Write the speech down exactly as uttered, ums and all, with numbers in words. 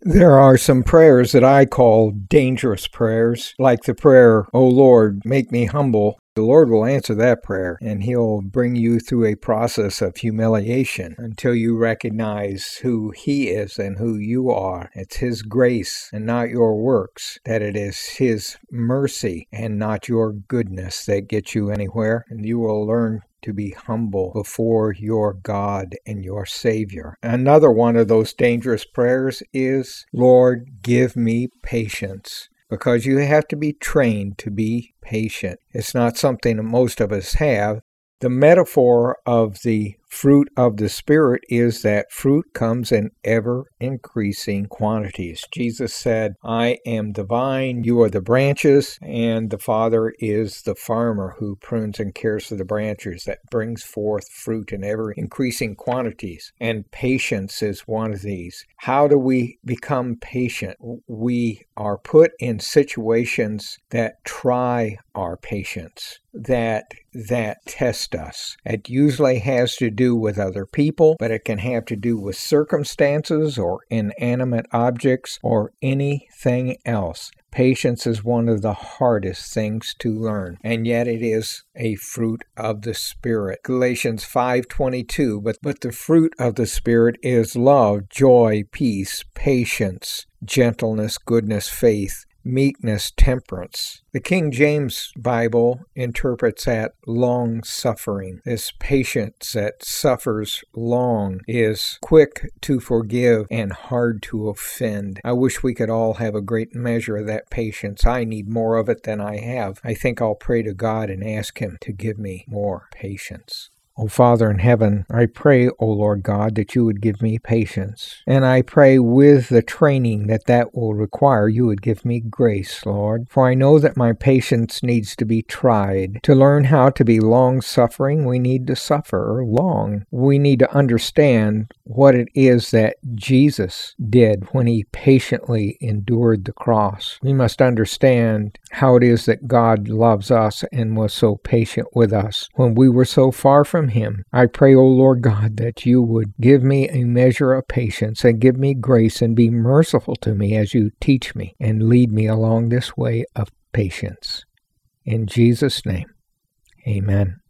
There are some prayers that I call dangerous prayers, like the prayer, "O Lord, make me humble." The Lord will answer that prayer, and He'll bring you through a process of humiliation until you recognize who He is and who you are. It's His grace and not your works, that it is His mercy and not your goodness that gets you anywhere, and you will learn to be humble before your God and your Savior. Another one of those dangerous prayers is, "Lord, give me patience." Because you have to be trained to be patient. It's not something that most of us have. The metaphor of the fruit of the Spirit is that fruit comes in ever-increasing quantities. Jesus said, "I am the vine, you are the branches, and the Father is the farmer who prunes and cares for the branches that brings forth fruit in ever-increasing quantities." And patience is one of these. How do we become patient? We are put in situations that try our patience, that that test us. It usually has to do with other people, but it can have to do with circumstances or inanimate objects or anything else. Patience is one of the hardest things to learn, and yet it is a fruit of the Spirit. Galatians five twenty-two, but, but the fruit of the Spirit is love, joy, peace, patience, gentleness, goodness, faith, meekness, temperance. The King James Bible interprets that long-suffering. This patience that suffers long is quick to forgive and hard to offend. I wish we could all have a great measure of that patience. I need more of it than I have. I think I'll pray to God and ask Him to give me more patience. O Father in heaven, I pray, O Lord God, that you would give me patience. And I pray with the training that that will require, you would give me grace, Lord. For I know that my patience needs to be tried. To learn how to be long-suffering, we need to suffer long. We need to understand what it is that Jesus did when He patiently endured the cross. We must understand how it is that God loves us and was so patient with us when we were so far from Him. I pray, O Lord God, that you would give me a measure of patience and give me grace and be merciful to me as you teach me and lead me along this way of patience. In Jesus' name, amen.